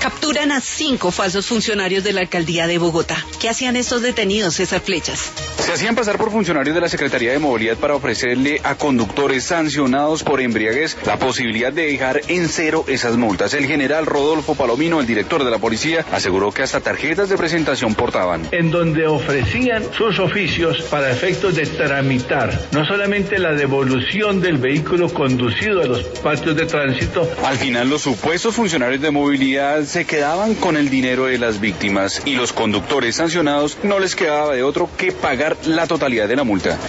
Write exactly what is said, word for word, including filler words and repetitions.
Capturan a cinco falsos funcionarios de la alcaldía de Bogotá. ¿Qué hacían estos detenidos, César Flechas? Se hacían pasar por funcionarios de la Secretaría de Movilidad para ofrecerle a conductores sancionados por embriaguez la posibilidad de dejar en cero esas multas. El general Rodolfo Palomino, el director de la policía, aseguró que hasta tarjetas de presentación portaban. En donde ofrecían sus oficios para efectos de tramitar no solamente la devolución del vehículo conducido a los patios de tránsito. Al final, los supuestos funcionarios de movilidad se quedaban con el dinero de las víctimas y los conductores sancionados no les quedaba de otro que pagar la totalidad de la multa.